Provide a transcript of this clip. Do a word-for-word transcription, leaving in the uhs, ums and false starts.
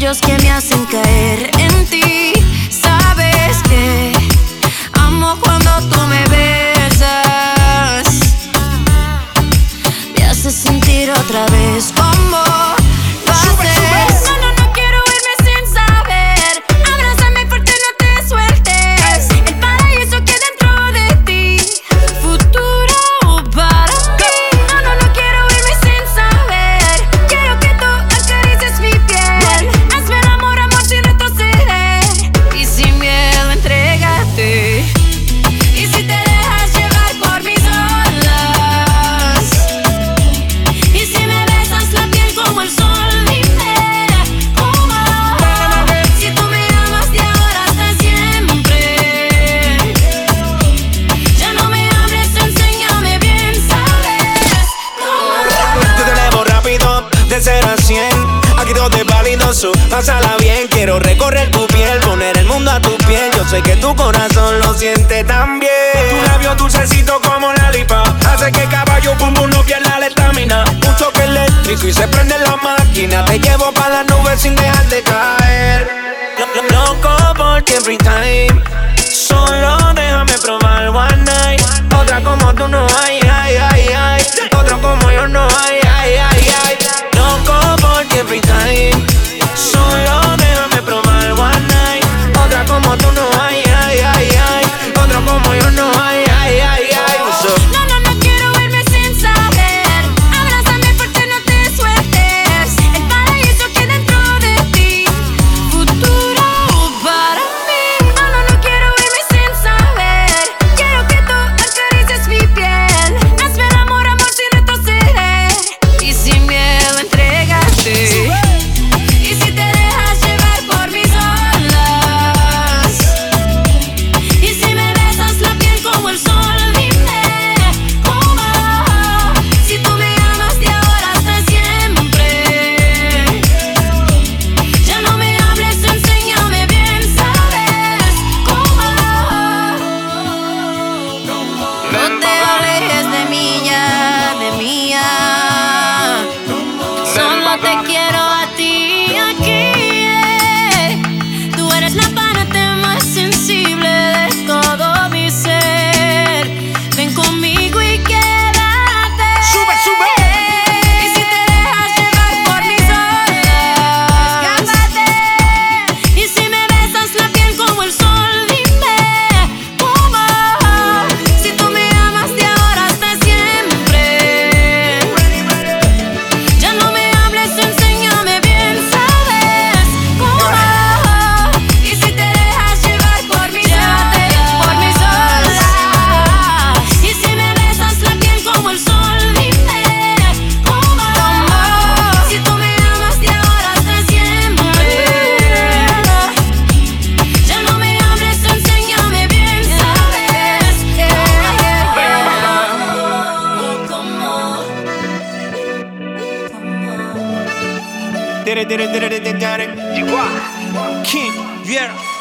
vicios que me hacen caer en ti. Sabes que amo cuando tú me besas, me haces sentir otra vez como lo haces. No, no, no quiero irme sin saber. Abrázame fuerte, no te sueltes. El paraíso que dentro de ti, futuro para mí. No, no, no quiero irme sin saber. Quiero que tú acaricies mi piel. Hazme el amor, amor sin retroceder. Y sin miedo entrégate. Y si te dejas llevar por mis olas, y si me besas la piel como el sol, dime cómo. Si tú me amas de ahora hasta siempre, ya no me hables, enséñame bien, ¿sabes cómo? Yo te elevo rápido, de cero a cien. Aquí todo es validoso, pásala bien. Quiero recorrer tu piel, poner el mundo a tu piel. Yo sé que tu corazón lo siente también. Tu labio dulcecito como la lipa hace que caballo pum pum no pierda la estamina. Un choque eléctrico y se prende la máquina. Te llevo para las nubes sin dejar de caer. Lo- lo- Loco por ti every time. Solo déjame probar one night. Otra como tú no hay, ay, ay, ay. Otro como yo no hay, ay, ay, ay. Loco por ti every time. Solo déjame probar one night. Otra como tú no hay, ay, ay, ay. Otro como yo no hay, ay, ay, ay. What's up? No, no, no quiero irme sin saber. Abrázame fuerte, no te sueltes. El paraíso que dentro de ti, futuro para mí. No, no, no quiero irme sin saber. Quiero que tú acaricies mi piel. Hazme el amor, amor sin retroceder. Y sin miedo entrégate. Y si te dejas llevar por mis olas, y si me besas la piel como el sol, dime cómo. Si tú me amas de ahora hasta siempre, ya no me hables, enséñame bien, ¿sabes cómo? No te alejes de mí ya, de mí ya. Solo te quiero a ti aquí, eh. Tú eres la parte más sensible de todo mi ser. Ven conmigo y quédate. Sube, sube. Y si te dejas llevar por mis olas, escápate. Y si me besas la piel como el sol, dime cómo. Si tú me amas de ahora hasta siempre, ya no me hables, enséñame bien, ¿sabes cómo? Y si te dejas llevar por mis olas, por mis olas, y si me besas la piel como el sol, dime cómo. Si tú me amas de ahora hasta siempre, ya no me hables, enséñame bien, ¿sabes cómo? Did it, did it, did it, did it, did it. Chihuahua. King, Viera.